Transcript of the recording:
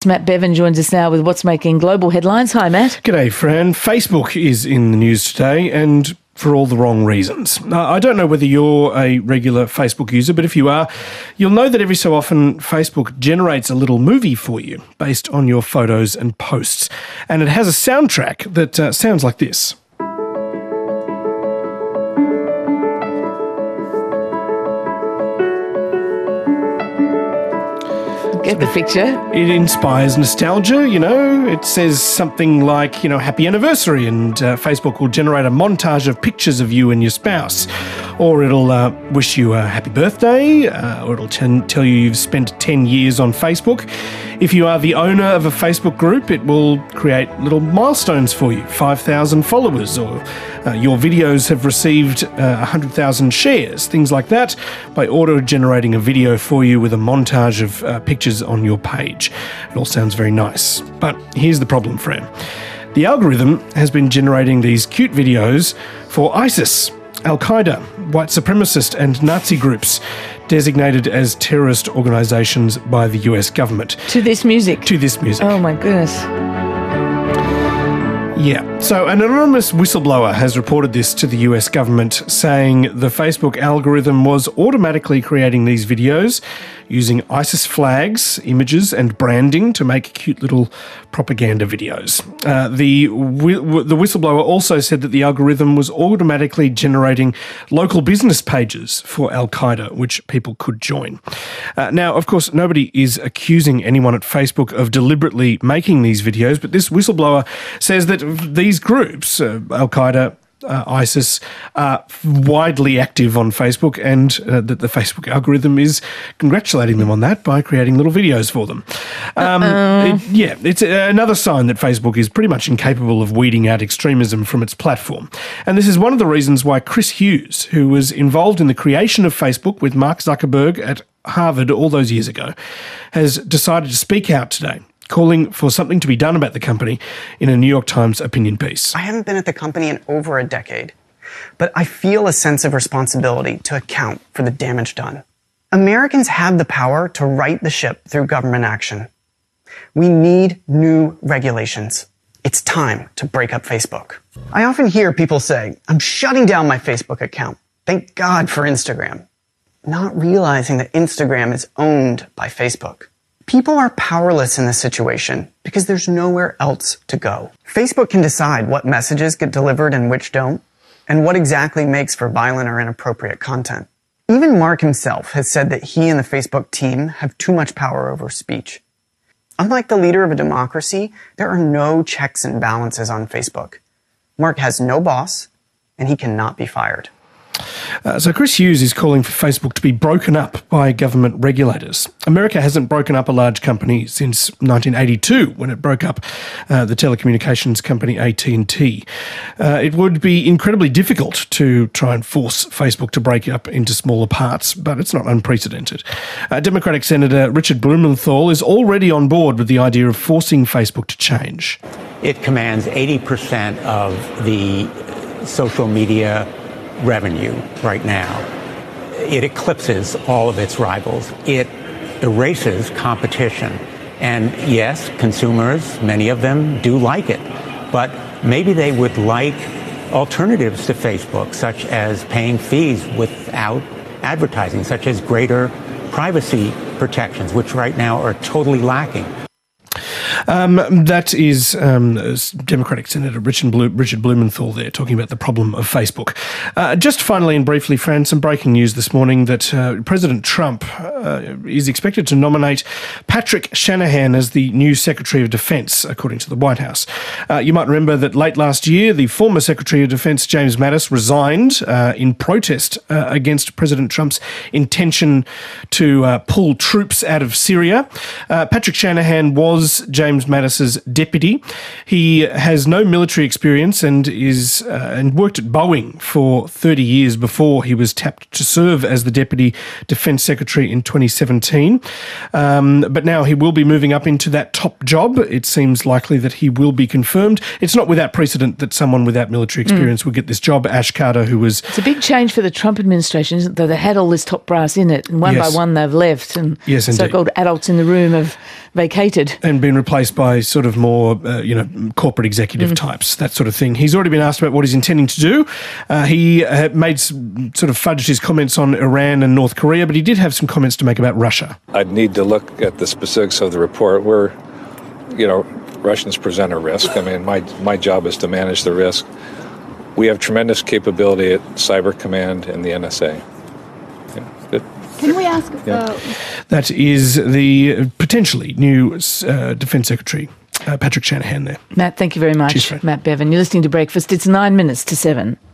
Matt Bevan joins us now with what's making global headlines. Hi, Matt. G'day, Fran. Facebook is in the news today, and for all the wrong reasons. I don't know whether you're a regular Facebook user, but if you are, you'll know that every so often Facebook generates a little movie for you based on your photos and posts. And it has a soundtrack that sounds like this. Get the picture. It inspires nostalgia, you know. It says something like, happy anniversary, and Facebook will generate a montage of pictures of you and your spouse. Or it'll wish you a happy birthday, or it'll tell you you've spent 10 years on Facebook. If you are the owner of a Facebook group, it will create little milestones for you, 5,000 followers, or your videos have received 100,000 shares, things like that, by auto-generating a video for you with a montage of pictures on your page. It all sounds very nice. But here's the problem, Fran. The algorithm has been generating these cute videos for ISIS, Al-Qaeda, white supremacist and Nazi groups designated as terrorist organisations by the US government. To this music? To this music. Oh, my goodness. Yeah. So an anonymous whistleblower has reported this to the US government, saying the Facebook algorithm was automatically creating these videos using ISIS flags, images and branding to make cute little propaganda videos. The whistleblower also said that the algorithm was automatically generating local business pages for Al-Qaeda, which people could join. Now, of course, nobody is accusing anyone at Facebook of deliberately making these videos, but this whistleblower says that these groups, Al-Qaeda, ISIS, are widely active on Facebook, and that the Facebook algorithm is congratulating them on that by creating little videos for them. It's another sign that Facebook is pretty much incapable of weeding out extremism from its platform. And this is one of the reasons why Chris Hughes, who was involved in the creation of Facebook with Mark Zuckerberg at Harvard all those years ago, has decided to speak out today, calling for something to be done about the company in a New York Times opinion piece. I haven't been at the company in over a decade, but I feel a sense of responsibility to account for the damage done. Americans have the power to right the ship through government action. We need new regulations. It's time to break up Facebook. I often hear people say, I'm shutting down my Facebook account. Thank God for Instagram. Not realizing that Instagram is owned by Facebook. People are powerless in this situation because there's nowhere else to go. Facebook can decide what messages get delivered and which don't, and what exactly makes for violent or inappropriate content. Even Mark himself has said that he and the Facebook team have too much power over speech. Unlike the leader of a democracy, there are no checks and balances on Facebook. Mark has no boss, and he cannot be fired. So Chris Hughes is calling for Facebook to be broken up by government regulators. America hasn't broken up a large company since 1982, when it broke up the telecommunications company AT&T. It would be incredibly difficult to try and force Facebook to break up into smaller parts, but it's not unprecedented. Democratic Senator Richard Blumenthal is already on board with the idea of forcing Facebook to change. It commands 80% of the social media revenue right now. It eclipses all of its rivals. It erases competition. And yes, consumers, many of them do like it, but maybe they would like alternatives to Facebook, such as paying fees without advertising, such as greater privacy protections, which right now are totally lacking. That is Democratic Senator Richard Blumenthal there talking about the problem of Facebook. Just finally and briefly, Fran, some breaking news this morning that President Trump is expected to nominate Patrick Shanahan as the new Secretary of Defense, according to the White House. You might remember that late last year, the former Secretary of Defense, James Mattis, resigned in protest against President Trump's intention to pull troops out of Syria. Patrick Shanahan was James Mattis's deputy. He has no military experience and worked at Boeing for 30 years before he was tapped to serve as the Deputy Defence Secretary in 2017. But now he will be moving up into that top job. It seems likely that he will be confirmed. It's not without precedent that someone without military experience would get this job. Ash Carter, who was... It's a big change for the Trump administration, isn't it? Though they had all this top brass in it, and one by one they've left, and yes, so-called adults in the room have vacated. And been replaced by sort of more, corporate executive types, that sort of thing. He's already been asked about what he's intending to do. He made sort of fudged his comments on Iran and North Korea, but he did have some comments to make about Russia. I'd need to look at the specifics of the report where, Russians present a risk. I mean, my job is to manage the risk. We have tremendous capability at Cyber Command and the NSA. Can we ask... That is the potentially new Defence Secretary, Patrick Shanahan there. Matt, thank you very much. Cheers, Fred. Matt Bevan. You're listening to Breakfast. It's 9 minutes to 7.